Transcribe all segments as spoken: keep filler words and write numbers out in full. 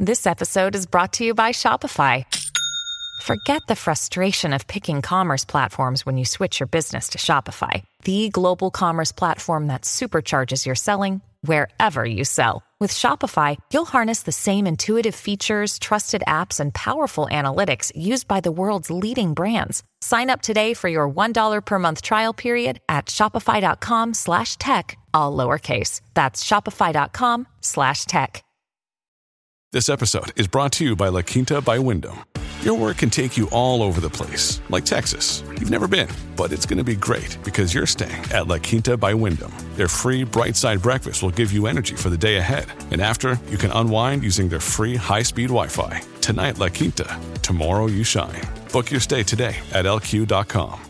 This episode is brought to you by Shopify. Forget the frustration of picking commerce platforms when you switch your business to Shopify, the global commerce platform that supercharges your selling wherever you sell. With Shopify, you'll harness the same intuitive features, trusted apps, and powerful analytics used by the world's leading brands. Sign up today for your one dollar per month trial period at shopify.com slash tech, all lowercase. That's shopify.com slash tech. This episode is brought to you by La Quinta by Wyndham. Your work can take you all over the place, like Texas. You've never been, but it's going to be great because you're staying at La Quinta by Wyndham. Their free Bright Side breakfast will give you energy for the day ahead. And after, you can unwind using their free high-speed Wi-Fi. Tonight, La Quinta. Tomorrow, you shine. Book your stay today at L Q dot com.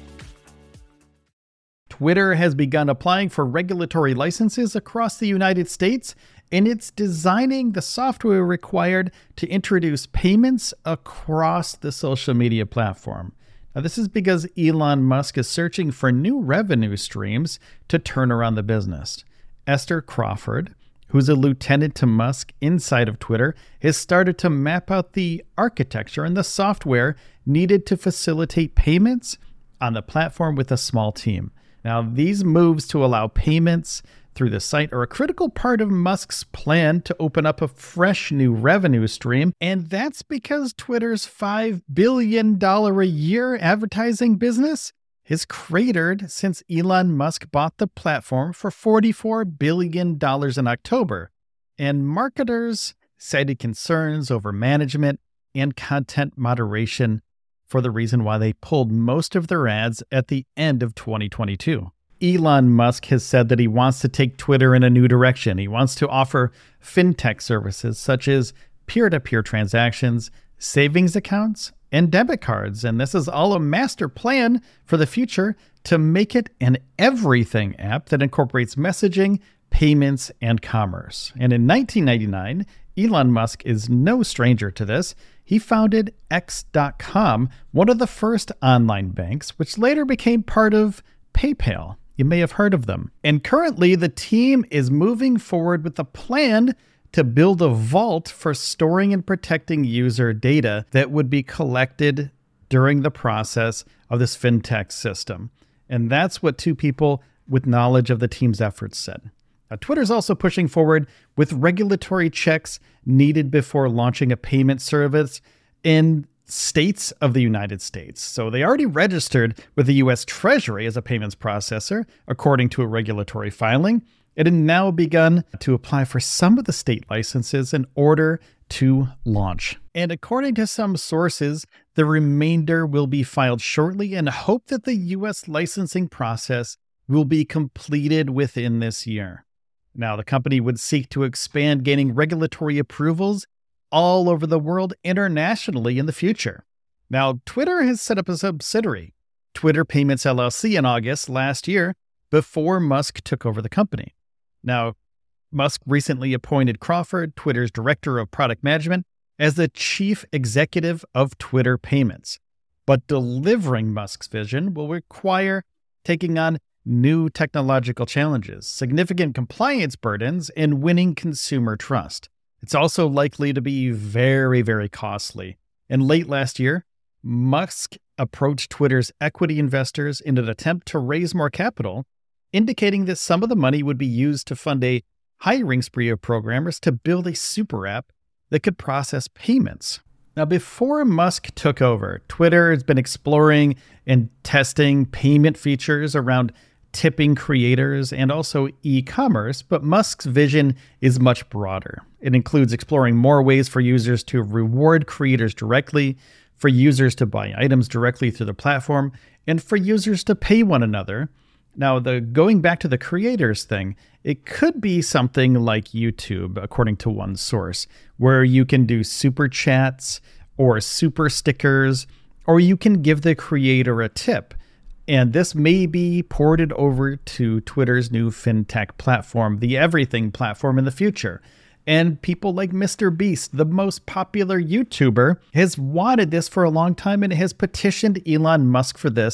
Twitter has begun applying for regulatory licenses across the United States, and it's designing the software required to introduce payments across the social media platform. Now, this is because Elon Musk is searching for new revenue streams to turn around the business. Esther Crawford, who's a lieutenant to Musk inside of Twitter, has started to map out the architecture and the software needed to facilitate payments on the platform with a small team. Now, these moves to allow payments through the site are a critical part of Musk's plan to open up a fresh new revenue stream, and that's because Twitter's five billion dollars a year advertising business has cratered since Elon Musk bought the platform for forty-four billion dollars in October, and marketers cited concerns over management and content moderation for the reason why they pulled most of their ads at the end of twenty twenty-two. Elon Musk has said that he wants to take Twitter in a new direction. He wants to offer fintech services such as peer-to-peer transactions, savings accounts, and debit cards. And this is all a master plan for the future to make it an everything app that incorporates messaging, payments, and commerce. And in nineteen ninety-nine, Elon Musk is no stranger to this. He founded X dot com, one of the first online banks, which later became part of PayPal. You may have heard of them. And currently, the team is moving forward with a plan to build a vault for storing and protecting user data that would be collected during the process of this fintech system. And that's what two people with knowledge of the team's efforts said. Now, Twitter's also pushing forward with regulatory checks needed before launching a payment service in states of the United States. So they already registered with the U S Treasury as a payments processor, according to a regulatory filing. It had now begun to apply for some of the state licenses in order to launch. And according to some sources, the remainder will be filed shortly and hope that the U S licensing process will be completed within this year. Now, the company would seek to expand gaining regulatory approvals all over the world internationally in the future. Now, Twitter has set up a subsidiary, Twitter Payments L L C, in August last year before Musk took over the company. Now, Musk recently appointed Crawford, Twitter's director of product management, as the chief executive of Twitter Payments. But delivering Musk's vision will require taking on new technological challenges, significant compliance burdens, and winning consumer trust. It's also likely to be very, very costly. And late last year, Musk approached Twitter's equity investors in an attempt to raise more capital, indicating that some of the money would be used to fund a hiring spree of programmers to build a super app that could process payments. Now, before Musk took over, Twitter has been exploring and testing payment features around tipping creators and also e-commerce, but Musk's vision is much broader. It includes exploring more ways for users to reward creators directly, for users to buy items directly through the platform, and for users to pay one another. Now, the going back to the creators thing, it could be something like YouTube, according to one source, where you can do super chats or super stickers, or you can give the creator a tip. And this may be ported over to Twitter's new fintech platform, the Everything platform, in the future. And people like Mister Beast, the most popular YouTuber, has wanted this for a long time and has petitioned Elon Musk for this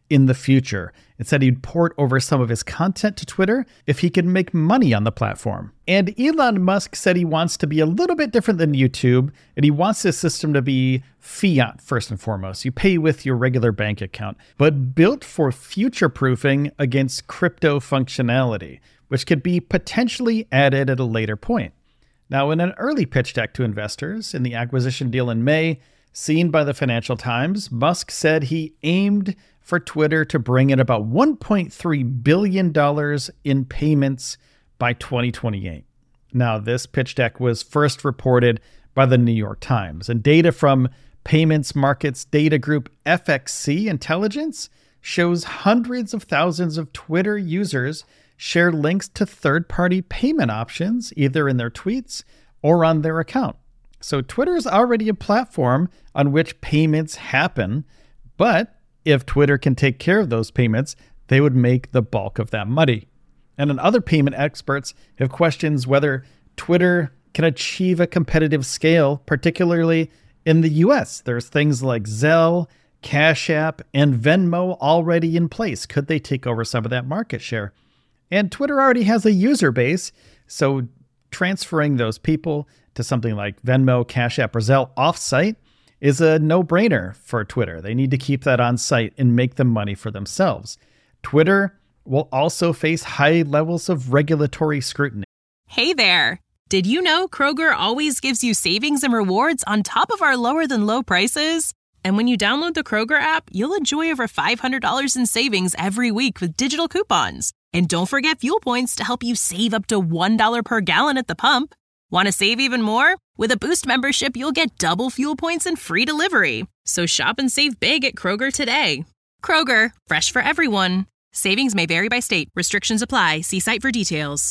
in the future and said he'd port over some of his content to Twitter if he could make money on the platform. And Elon Musk said he wants to be a little bit different than YouTube, and he wants this system to be fiat first and foremost. You pay with your regular bank account, but built for future-proofing against crypto functionality, which could be potentially added at a later point. Now, in an early pitch deck to investors in the acquisition deal in May, seen by the Financial Times, Musk said he aimed for Twitter to bring in about one point three billion dollars in payments by twenty twenty-eight. Now, this pitch deck was first reported by the New York Times, and data from payments markets data group F X C Intelligence shows hundreds of thousands of Twitter users share links to third-party payment options, either in their tweets or on their account. So Twitter is already a platform on which payments happen, but if Twitter can take care of those payments, they would make the bulk of that money. And then other payment experts have questions whether Twitter can achieve a competitive scale, particularly in the U S. There's things like Zelle, Cash App, and Venmo already in place. Could they take over some of that market share? And Twitter already has a user base, so transferring those people to something like Venmo, Cash App, or Zelle off-site is a no-brainer for Twitter. They need to keep that on site and make the money for themselves. Twitter will also face high levels of regulatory scrutiny. Hey there. Did you know Kroger always gives you savings and rewards on top of our lower than low prices? And when you download the Kroger app, you'll enjoy over five hundred dollars in savings every week with digital coupons. And don't forget fuel points to help you save up to one dollar per gallon at the pump. Want to save even more? With a Boost membership, you'll get double fuel points and free delivery. So shop and save big at Kroger today. Kroger, fresh for everyone. Savings may vary by state. Restrictions apply. See site for details.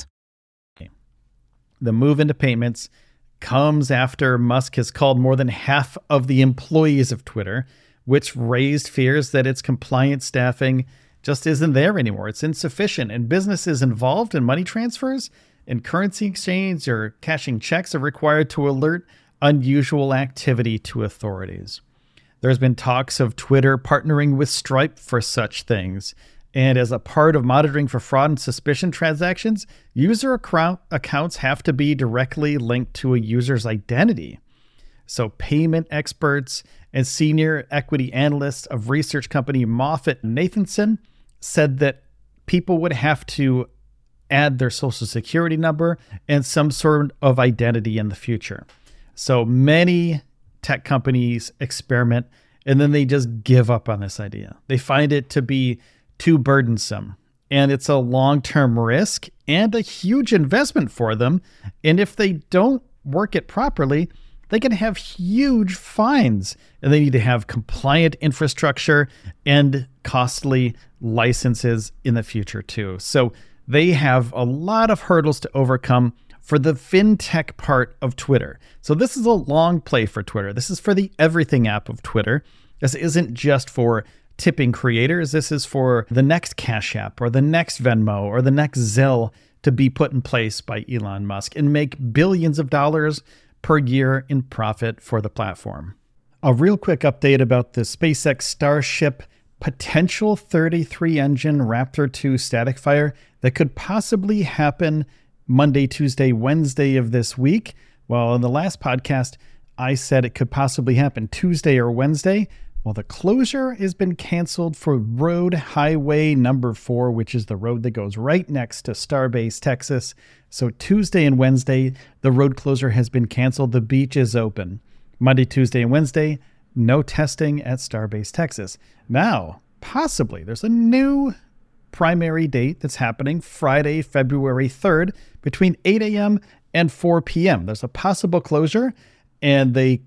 The move into payments comes after Musk has called more than half of the employees of Twitter, which raised fears that its compliance staffing just isn't there anymore. It's insufficient, and businesses involved in money transfers and currency exchange or cashing checks are required to alert unusual activity to authorities. There's been talks of Twitter partnering with Stripe for such things. And as a part of monitoring for fraud and suspicion transactions, user account accounts have to be directly linked to a user's identity. So payment experts and senior equity analysts of research company MoffettNathanson said that people would have to add their social security number and some sort of identity in the future. So many tech companies experiment and then they just give up on this idea. They find it to be too burdensome, and it's a long-term risk and a huge investment for them. And if they don't work it properly, they can have huge fines, and they need to have compliant infrastructure and costly licenses in the future too. So they have a lot of hurdles to overcome for the fintech part of Twitter. So this is a long play for Twitter. This is for the everything app of Twitter. This isn't just for tipping creators. This is for the next Cash App or the next Venmo or the next Zelle to be put in place by Elon Musk and make billions of dollars per year in profit for the platform. A real quick update about the SpaceX Starship potential thirty-three engine Raptor two static fire that could possibly happen Monday, Tuesday, Wednesday of this week. Well, in the last podcast, I said it could possibly happen Tuesday or Wednesday. Well, the closure has been canceled for Road Highway number four, which is the road that goes right next to Starbase, Texas. So Tuesday and Wednesday, the road closure has been canceled. The beach is open. Monday, Tuesday, and Wednesday, no testing at Starbase, Texas. Now, possibly, there's a new primary date that's happening Friday, February third, between eight a.m. and four p.m. There's a possible closure, and they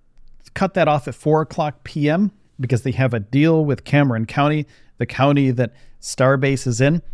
cut that off at four o'clock p.m. because they have a deal with Cameron County, the county that Starbase is in,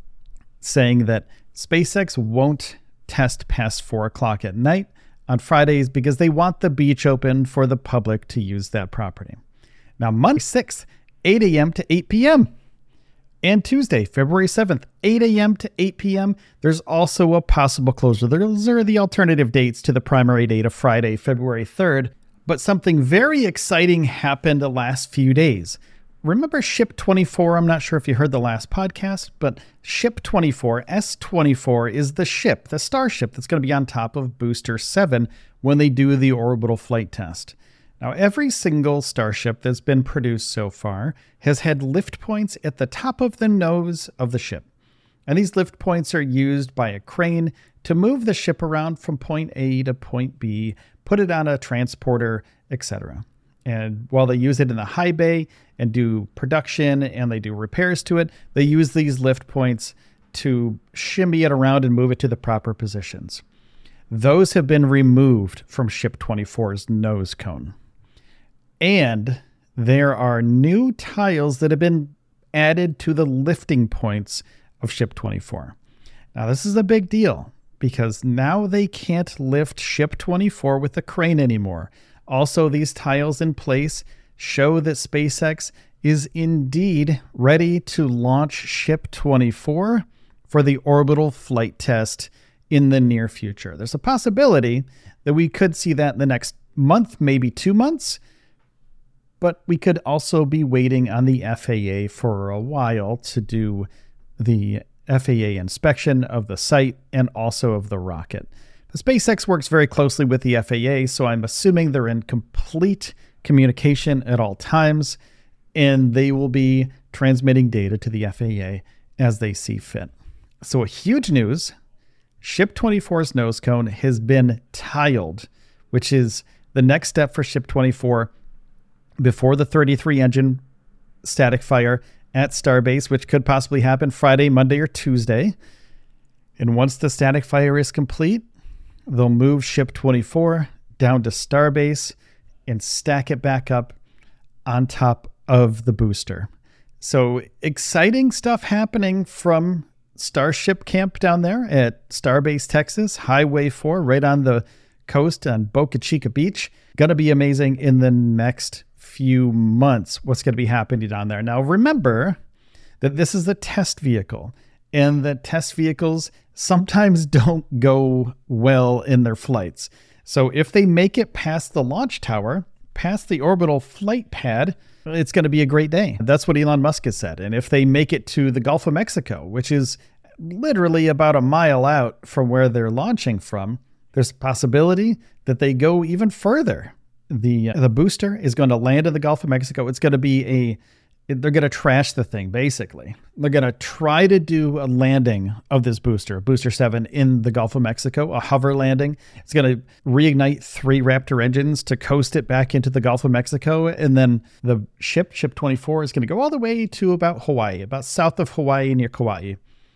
saying that SpaceX won't test past four o'clock at night on Fridays because they want the beach open for the public to use that property. Now, Monday sixth, eight a.m. to eight p.m. And Tuesday, February seventh, eight a.m. to eight p.m. There's also a possible closure. Those are the alternative dates to the primary date of Friday, February third. But something very exciting happened the last few days. remember Ship twenty-four? I'm not sure if you heard the last podcast, but Ship twenty-four, S twenty-four, is the ship, the Starship that's going to be on top of Booster seven when they do the orbital flight test. Now, every single Starship that's been produced so far has had lift points at the top of the nose of the ship. And these lift points are used by a crane to move the ship around from point A to point B, put it on a transporter, et cetera. And while they use it in the high bay and do production and they do repairs to it, they use these lift points to shimmy it around and move it to the proper positions. Those have been removed from Ship twenty-four's nose cone. And there are new tiles that have been added to the lifting points of Ship twenty-four. Now, this is a big deal because now they can't lift Ship twenty-four with a crane anymore. Also, these tiles in place show that SpaceX is indeed ready to launch Ship twenty-four for the orbital flight test in the near future. There's a possibility that we could see that in the next month, maybe two months, but we could also be waiting on the F A A for a while to do the F A A inspection of the site and also of the rocket. The SpaceX works very closely with the F A A, so I'm assuming they're in complete communication at all times, and they will be transmitting data to the F A A as they see fit. So huge news, Ship twenty-four's nose cone has been tiled, which is the next step for Ship twenty-four before the thirty-three engine static fire at Starbase, which could possibly happen Friday, Monday, or Tuesday. And once the static fire is complete, they'll move Ship twenty-four down to Starbase and stack it back up on top of the booster. So exciting stuff happening from Starship Camp down there at Starbase, Texas, Highway four, right on the coast on Boca Chica Beach. Gonna be amazing in the next few months what's going to be happening down there. Now, remember that this is a test vehicle and that test vehicles sometimes don't go well in their flights. So if they make it past the launch tower, past the orbital flight pad, it's going to be a great day. That's what Elon Musk has said. And if they make it to the Gulf of Mexico, which is literally about a mile out from where they're launching from, there's a possibility that they go even further. The the booster is going to land in the Gulf of Mexico. It's going to be a, they're going to trash the thing, basically. They're going to try to do a landing of this booster, Booster seven, in the Gulf of Mexico, a hover landing. It's going to reignite three Raptor engines to coast it back into the Gulf of Mexico. And then the ship, Ship twenty-four, is going to go all the way to about Hawaii, about south of Hawaii near Kauai.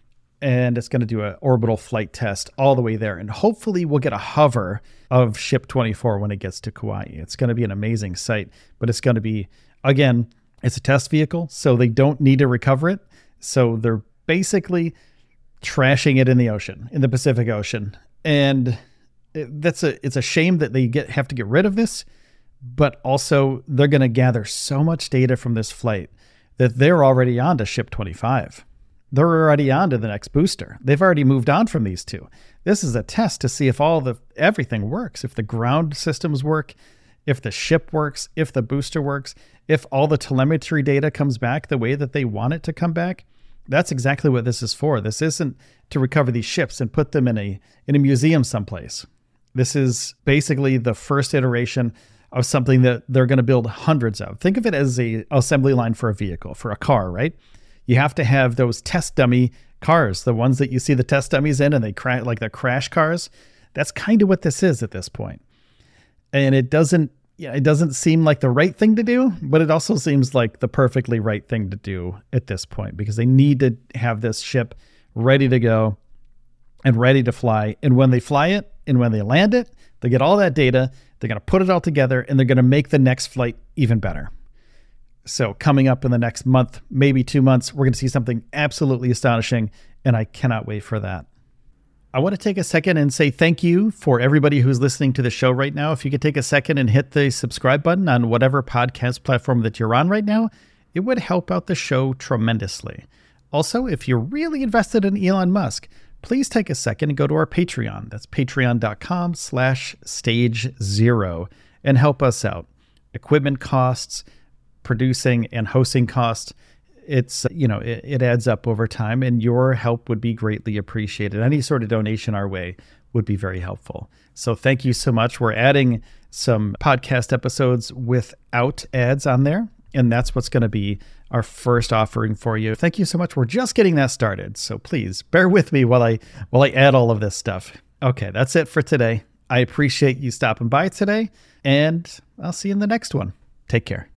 And it's going to do an orbital flight test all the way there. And hopefully we'll get a hover of Ship twenty-four when it gets to Kauai. It's going to be an amazing sight, but it's going to be, again, it's a test vehicle, so they don't need to recover it. So they're basically trashing it in the ocean, in the Pacific Ocean. And that's a, it's a shame that they get have to get rid of this, but also they're going to gather so much data from this flight that they're already on to Ship twenty-five. They're already on to the next booster. They've already moved on from these two. This is a test to see if all the everything works, if the ground systems work, if the ship works, if the booster works, if all the telemetry data comes back the way that they want it to come back. That's exactly what this is for. This isn't to recover these ships and put them in a in a museum someplace. This is basically the first iteration of something that they're going to build hundreds of. Think of it as a assembly line for a vehicle, for a car, right? You have to have those test dummy cars, the ones that you see the test dummies in and they crash, like the crash cars. That's kind of what this is at this point. And it doesn't, yeah, it doesn't seem like the right thing to do, but it also seems like the perfectly right thing to do at this point because they need to have this ship ready to go and ready to fly. And when they fly it and when they land it, they get all that data, they're going to put it all together and they're going to make the next flight even better. So coming up in the next month, maybe two months, we're going to see something absolutely astonishing, and I cannot wait for that. I want to take a second and say thank you for everybody who's listening to the show right now. If you could take a second and hit the subscribe button on whatever podcast platform that you're on right now, it would help out the show tremendously. Also, if you're really invested in Elon Musk, please take a second and go to our Patreon. That's patreon.com slash stage zero and help us out. Equipment costs, producing and hosting costs. It's, you know, it, it adds up over time, and your help would be greatly appreciated. Any sort of donation our way would be very helpful. So thank you so much. We're adding some podcast episodes without ads on there, and that's what's going to be our first offering for you. Thank you so much. We're just getting that started. So please bear with me while I while I add all of this stuff. Okay, that's it for today. I appreciate you stopping by today, and I'll see you in the next one. Take care.